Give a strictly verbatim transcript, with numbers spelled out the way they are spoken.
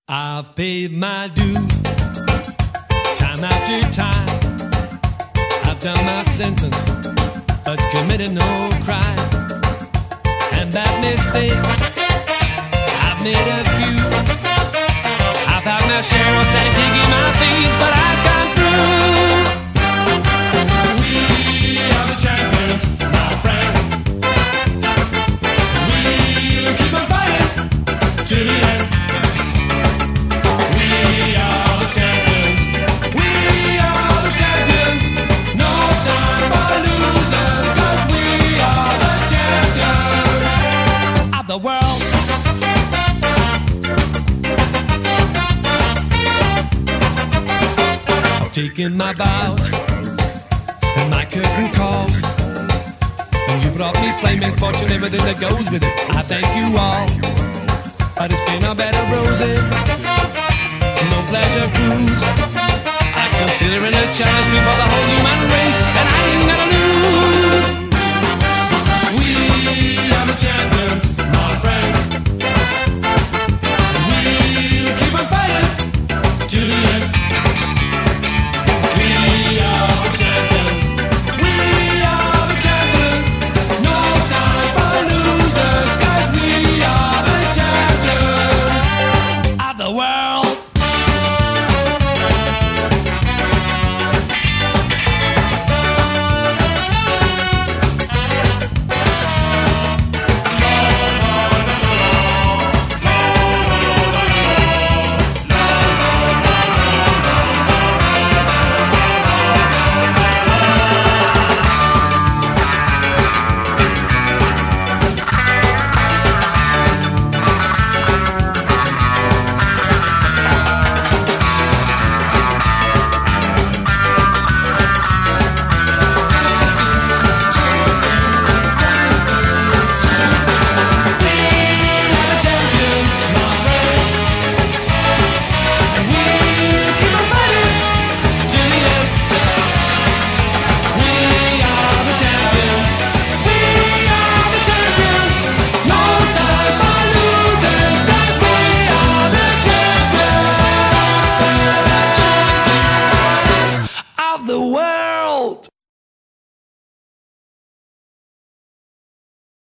I've paid my dues, time after time. I've done my sentence, but committed no crime. And that mistake, I've made a few. I've had my share of sand kicking my face, but I've gone through. We are the champions, my friends. We'll keep on fighting till the end. The world. I've taken my bows and my curtain calls, and you brought me flaming fortune, everything that goes with it. I thank you all, but it's been a bed of roses, no pleasure cruise. I consider it a challenge before the whole